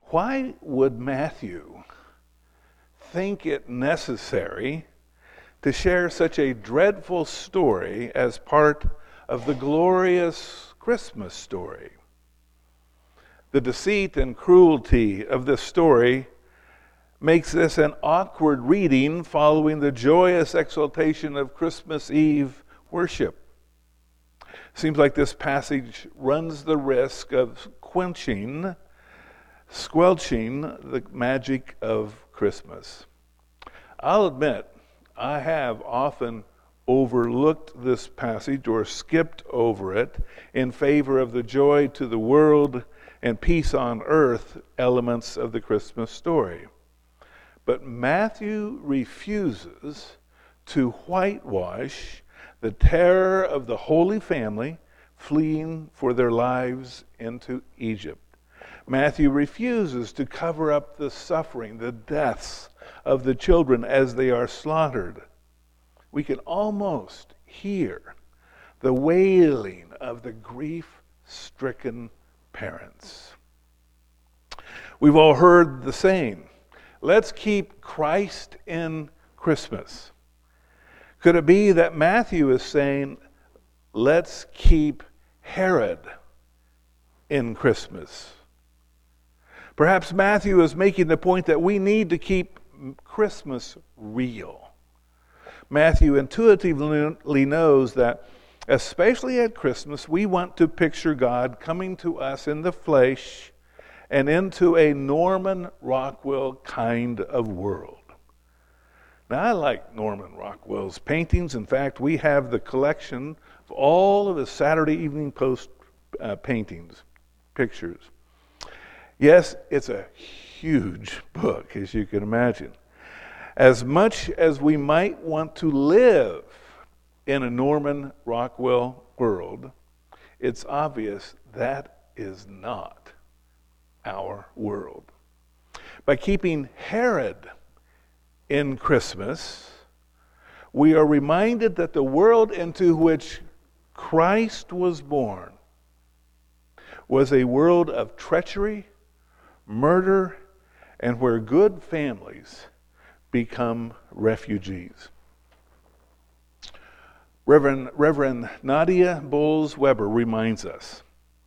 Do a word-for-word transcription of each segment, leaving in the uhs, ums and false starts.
Why would Matthew think it necessary to share such a dreadful story as part of the glorious Christmas story? The deceit and cruelty of this story makes this an awkward reading following the joyous exaltation of Christmas Eve worship. Seems like this passage runs the risk of quenching, squelching the magic of Christmas. I'll admit, I have often overlooked this passage or skipped over it in favor of the joy to the world and peace on earth elements of the Christmas story. But Matthew refuses to whitewash the terror of the Holy Family fleeing for their lives into Egypt. Matthew refuses to cover up the suffering, the deaths of the children as they are slaughtered. We can almost hear the wailing of the grief-stricken parents. We've all heard the saying, let's keep Christ in Christmas. Could it be that Matthew is saying, let's keep Herod in Christmas? Perhaps Matthew is making the point that we need to keep Christmas real. Matthew intuitively knows that, especially at Christmas, we want to picture God coming to us in the flesh and into a Norman Rockwell kind of world. Now, I like Norman Rockwell's paintings. In fact, we have the collection of all of his Saturday Evening Post uh, paintings, pictures. Yes, it's a huge book, as you can imagine. As much as we might want to live in a Norman Rockwell world, it's obvious that is not our world. By keeping Herod in Christmas, we are reminded that the world into which Christ was born was a world of treachery, murder, and where good families become refugees. Reverend, Reverend Nadia Bolz-Weber reminds us,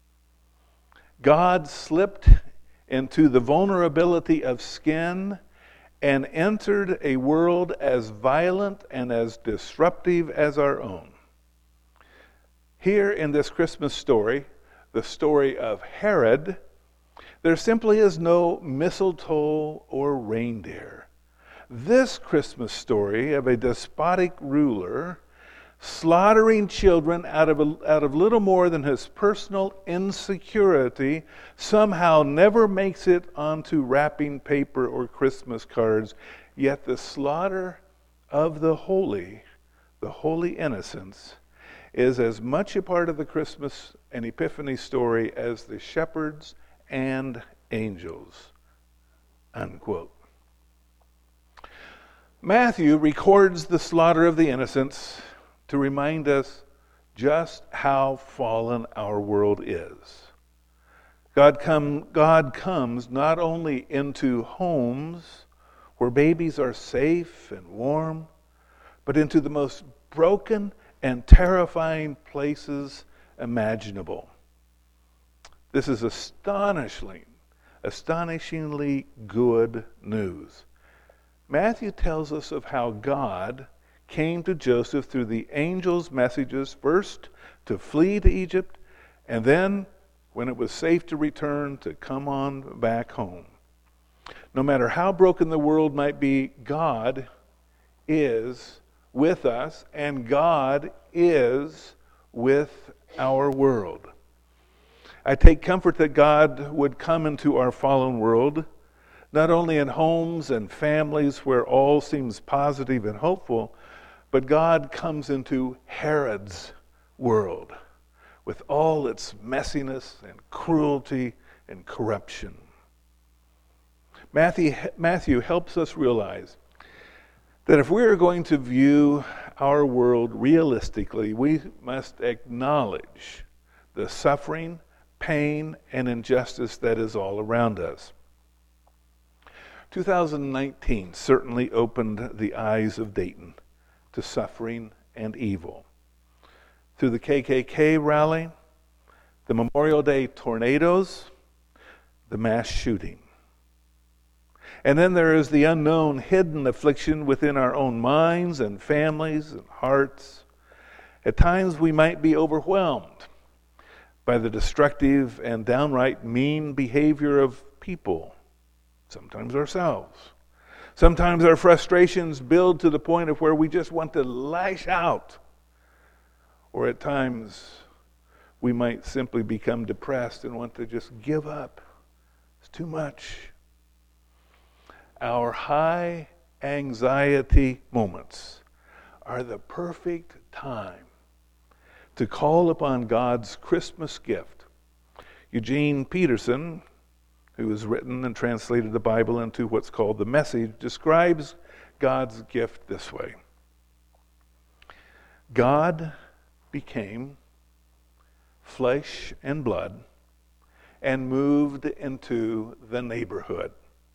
God slipped into the vulnerability of skin and entered a world as violent and as disruptive as our own. Here in this Christmas story, the story of Herod, there simply is no mistletoe or reindeer. This Christmas story of a despotic ruler slaughtering children out of, a, out of little more than his personal insecurity somehow never makes it onto wrapping paper or Christmas cards, yet the slaughter of the holy, the holy innocents, is as much a part of the Christmas and Epiphany story as the shepherds and angels, unquote. Matthew records the slaughter of the innocents to remind us just how fallen our world is. God, come, God comes not only into homes where babies are safe and warm, but into the most broken and terrifying places imaginable. This is astonishingly, astonishingly good news. Matthew tells us of how God came to Joseph through the angel's messages, first to flee to Egypt, and then, when it was safe to return, to come on back home. No matter how broken the world might be, God is with us, and God is with our world. I take comfort that God would come into our fallen world, not only in homes and families where all seems positive and hopeful, but God comes into Herod's world with all its messiness and cruelty and corruption. Matthew, Matthew helps us realize that if we are going to view our world realistically, we must acknowledge the suffering, pain, and injustice that is all around us. two thousand nineteen certainly opened the eyes of Dayton to suffering and evil. Through the K K K rally, the Memorial Day tornadoes, the mass shooting. And then there is the unknown, hidden affliction within our own minds and families and hearts. At times we might be overwhelmed by the destructive and downright mean behavior of people, sometimes ourselves. Sometimes our frustrations build to the point of where we just want to lash out. Or at times we might simply become depressed and want to just give up. It's too much. Our high anxiety moments are the perfect time to call upon God's Christmas gift. Eugene Peterson, who has written and translated the Bible into what's called the Message, describes God's gift this way. God became flesh and blood and moved into the neighborhood.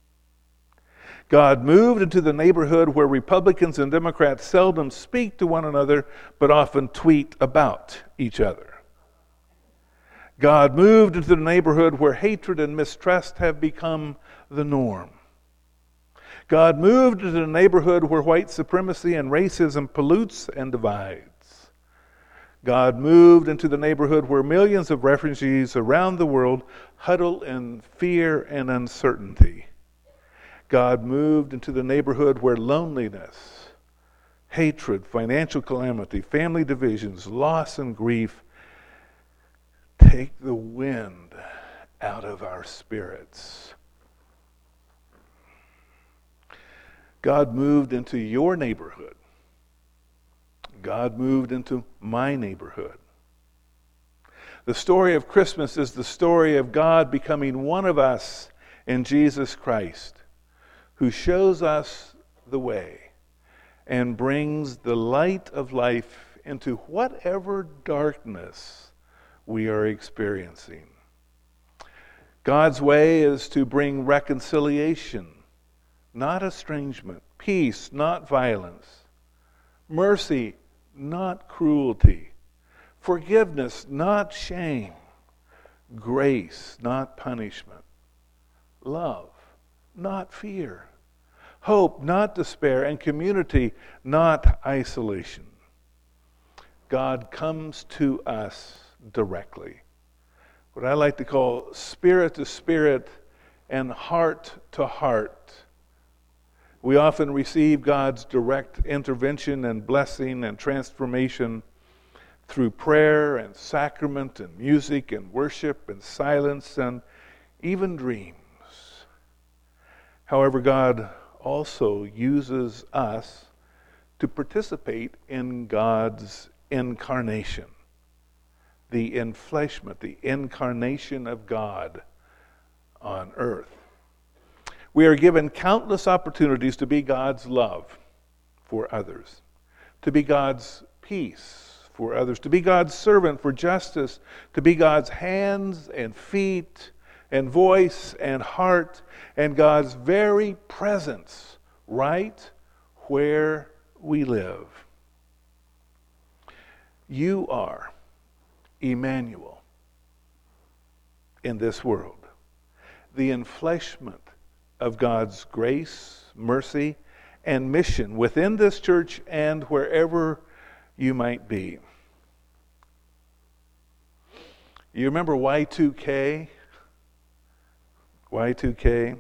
God moved into the neighborhood where Republicans and Democrats seldom speak to one another, but often tweet about each other. God moved into the neighborhood where hatred and mistrust have become the norm. God moved into the neighborhood where white supremacy and racism pollutes and divides. God moved into the neighborhood where millions of refugees around the world huddle in fear and uncertainty. God moved into the neighborhood where loneliness, hatred, financial calamity, family divisions, loss, and grief take the wind out of our spirits. God moved into your neighborhood. God moved into my neighborhood. The story of Christmas is the story of God becoming one of us in Jesus Christ, who shows us the way and brings the light of life into whatever darkness we are experiencing. God's way is to bring reconciliation, not estrangement, peace, not violence, mercy, not cruelty, forgiveness, not shame, grace, not punishment, love, not fear, hope, not despair, and community, not isolation. God comes to us directly. What I like to call spirit to spirit and heart to heart. We often receive God's direct intervention and blessing and transformation through prayer and sacrament and music and worship and silence and even dreams. However, God also uses us to participate in God's incarnation, the enfleshment, the incarnation of God on earth. We are given countless opportunities to be God's love for others, to be God's peace for others, to be God's servant for justice, to be God's hands and feet and voice and heart and God's very presence right where we live. You are Emmanuel in this world, the enfleshment of God's grace, mercy, and mission within this church and wherever you might be. You remember Y two K? Y two K?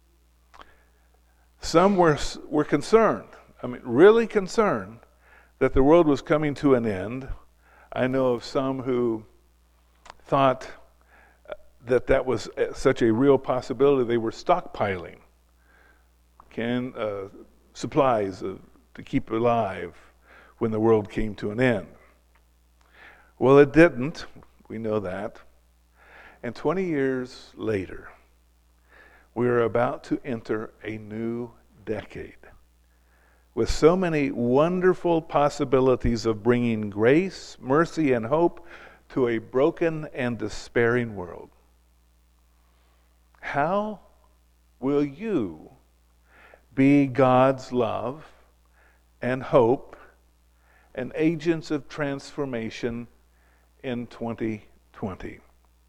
Some were, were concerned, I mean, really concerned that the world was coming to an end. I know of some who thought that that was such a real possibility. They were stockpiling can uh, supplies uh, to keep alive when the world came to an end. Well, it didn't. We know that. And twenty years later, we are about to enter a new decade with so many wonderful possibilities of bringing grace, mercy, and hope to a broken and despairing world. How will you be God's love and hope and agents of transformation in twenty twenty.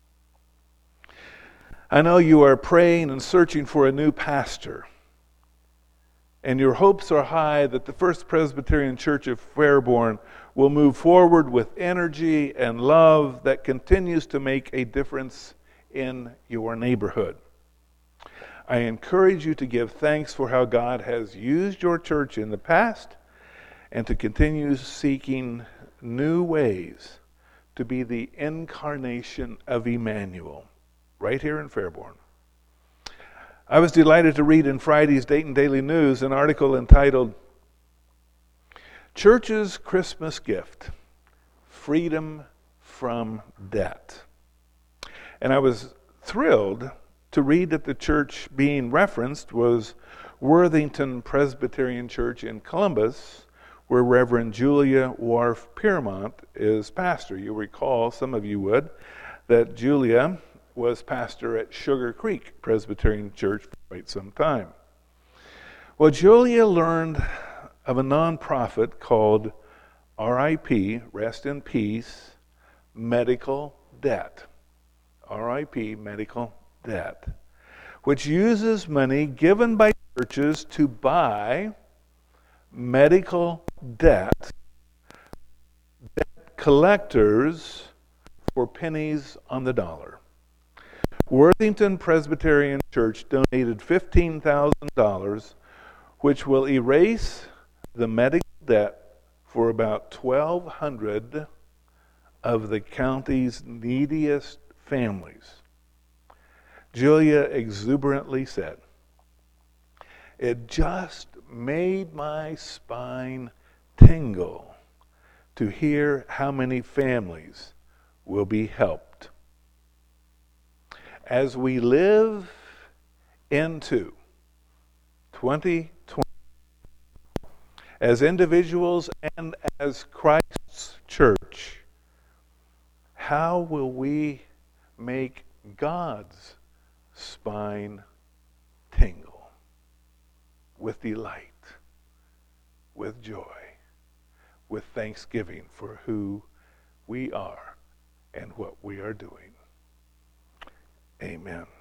I know you are praying and searching for a new pastor, and your hopes are high that the First Presbyterian Church of Fairborn will move forward with energy and love that continues to make a difference in your neighborhood. I encourage you to give thanks for how God has used your church in the past and to continue seeking new ways to be the incarnation of Emmanuel right here in Fairborn. I was delighted to read in Friday's Dayton Daily News an article entitled Church's Christmas Gift, Freedom from Debt. And I was thrilled to read that the church being referenced was Worthington Presbyterian Church in Columbus, where Reverend Julia Wharf Piermont is pastor. You'll recall, some of you would, that Julia was pastor at Sugar Creek Presbyterian Church for quite some time. Well, Julia learned of a nonprofit called R I P, Rest in Peace, Medical Debt. R I P, Medical Debt, which uses money given by churches to buy medical debt, debt collectors for pennies on the dollar. Worthington Presbyterian Church donated fifteen thousand dollars, which will erase the medical debt for about twelve hundred of the county's neediest families. Julia exuberantly said, "It just made my spine tingle to hear how many families will be helped." As we live into twenty twenty, as individuals and as Christ's church, how will we make God's spine tingle with delight, with joy, with thanksgiving for who we are and what we are doing? Amen.